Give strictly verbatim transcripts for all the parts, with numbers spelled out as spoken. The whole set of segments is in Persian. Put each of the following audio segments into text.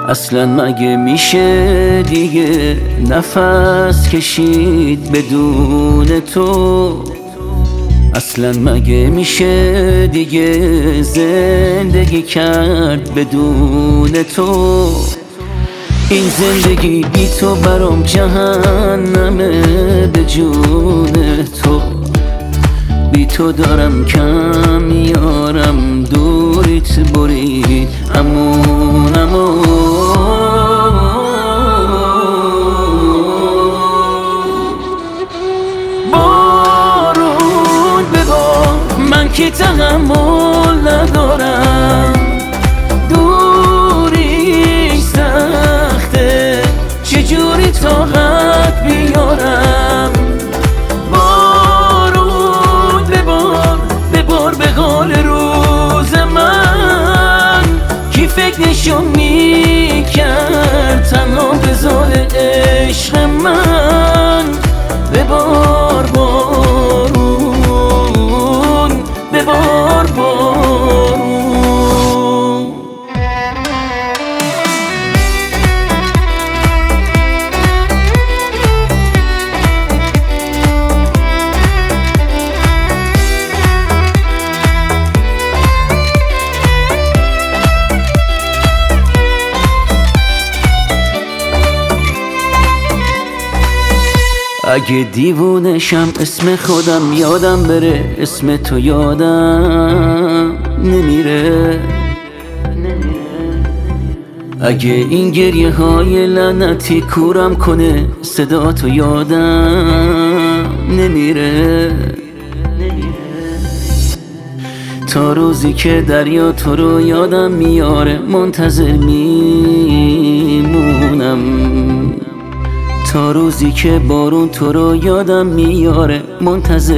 اصلا مگه میشه دیگه نفس کشید بدون تو؟ اصلا مگه میشه دیگه زندگی کرد بدون تو؟ این زندگی بی تو برام جهنمه به جون تو. بی تو دارم کم میارم دوریت برید امون امون. بارون ببار من که تحمل ندارم، دوری سخته چجوری طاقت بیارم. بارون ببار ببار به حال روز من، کی فکرشو میکرد تنها بذار عشق من. ببار بارون ببار بارون. اگه دیوونشم اسم خودم یادم بره، اسم تو یادم نمیره. اگه این گریه های لعنتی کورم کنه، صدا تو یادم نمیره. تا روزی که دریا تو رو یادم میاره منتظر میمونم. تا روزی که بارون تو رو یادم میاره منتظر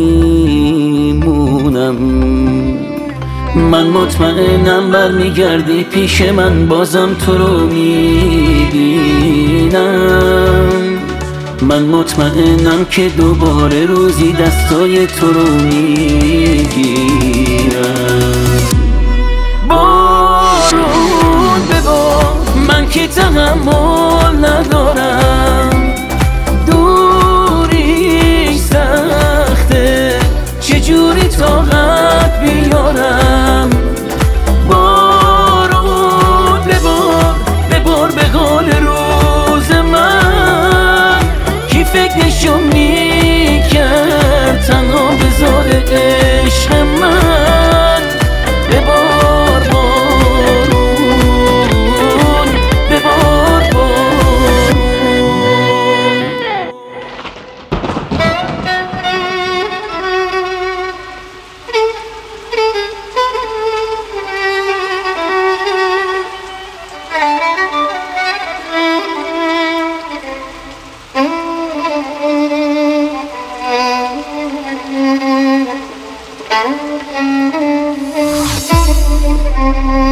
میمونم. من مطمئنم برمیگردی پیش من، بازم تو رو میبینم. من مطمئنم که دوباره روزی دستای تو رو میگیرم. بارون ببار من که تحمل ندارم، دوری سخته چجوری طاقت بیارم. بارون ببار ببار به حال روز من، کی فکرشو میکرد تنها بذار عشق من. ببار بارون ببار بارون. Thank you.